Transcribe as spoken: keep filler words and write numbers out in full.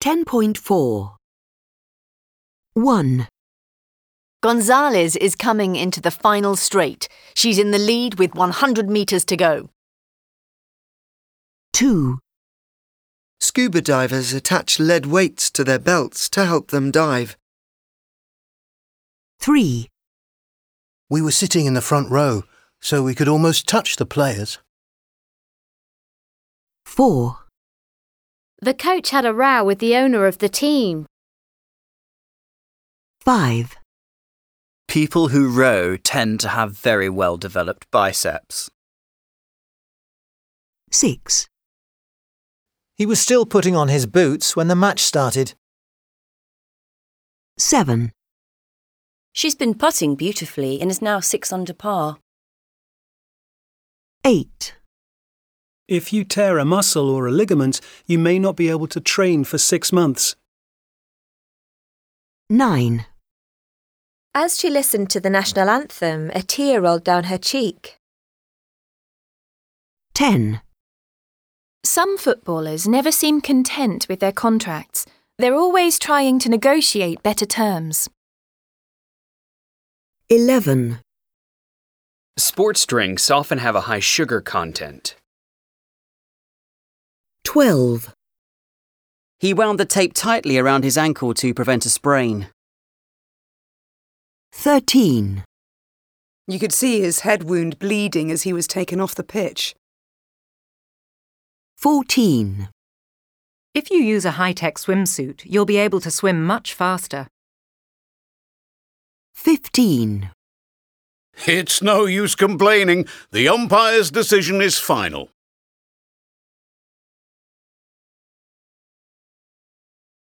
ten point four. one. Gonzalez is coming into the final straight. She's in the lead with one hundred metres to go. two. Scuba divers attach lead weights to their belts to help them dive. three. We were sitting in the front row, so we could almost touch the players. four. The coach had a row with the owner of the team. five. People who row tend to have very well-developed biceps. six. He was still putting on his boots when the match started. seven. She's been putting beautifully and is now six under par. eight. If you tear a muscle or a ligament, you may not be able to train for six months. nine. As she listened to the national anthem, a tear rolled down her cheek. ten. Some footballers never seem content with their contracts. They're always trying to negotiate better terms. eleven. Sports drinks often have a high sugar content. twelve. He wound the tape tightly around his ankle to prevent a sprain. thirteen. You could see his head wound bleeding as he was taken off the pitch. fourteen. If you use a high-tech swimsuit, you'll be able to swim much faster. fifteen. It's no use complaining. The umpire's decision is final.